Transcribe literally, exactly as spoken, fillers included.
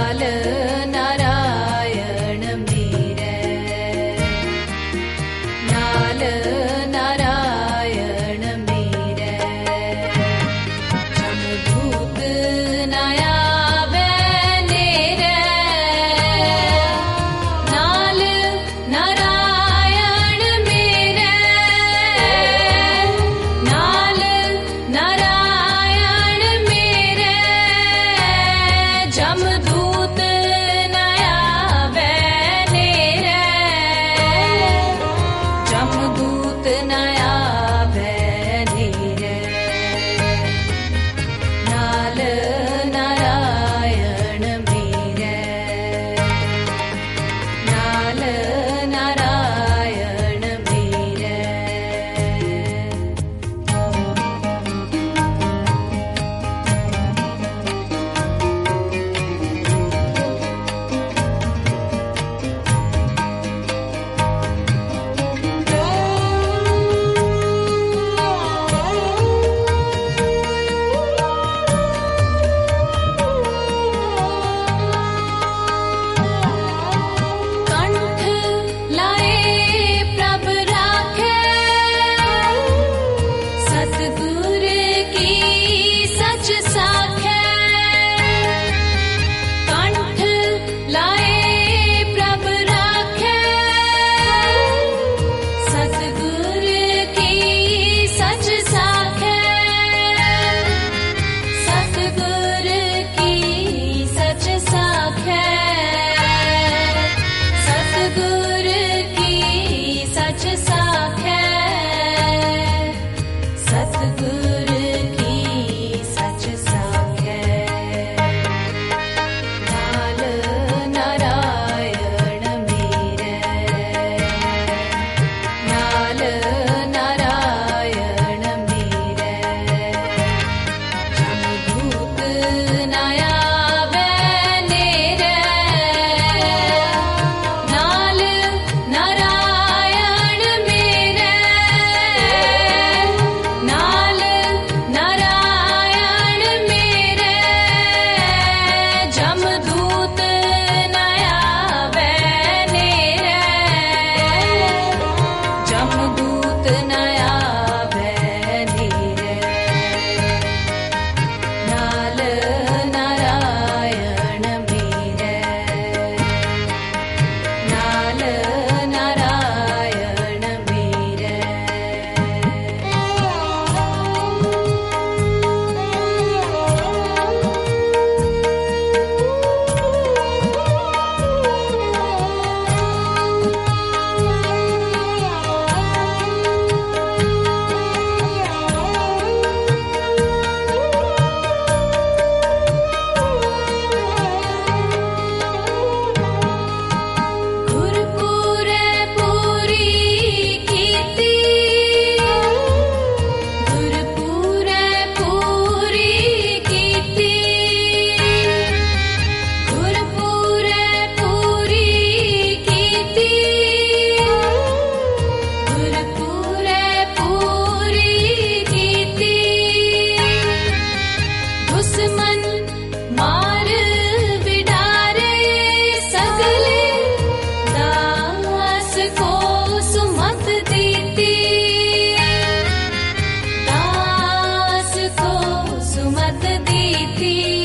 नाल नारायण मेरे, नाल नारायण मेरे, जमदूत न आवे नेरे, नाल नारायण मेरे, नाल नारायण मेरे, जमदूत न आवे नेरे, जमदूत न आवे नेरे, नाल नारायण मेरे, नाल नारायण मेरे। कंठ लाए प्रभ राखे, सतगुर की सच साखे, कंठ लाए प्रभ राखे, सतगुर की सच साखे, सतगुर की सच साखे, सतगुर की सच साखे, सतगुर की सच साखे, नाल नारायण मेरे, नाल नारायण मेरे, जमदूत न आवे नेरे, नाल नारायण मेरे, नाल नारायण मेरे, जमदूत न आवे नेरे, जमदूत न आवे नेरे, नाल नारायण मेरे, नाल नारायण मेरे। गुरपुरे पूरी कीती, गुरपुरे पूरी कीती, गुरपुरे पूरी कीती, गुरपुरे पूरी कीती, दुश्मन मार बिडारे सगले, दास को सुमत दीती, दास को सुमत दीती,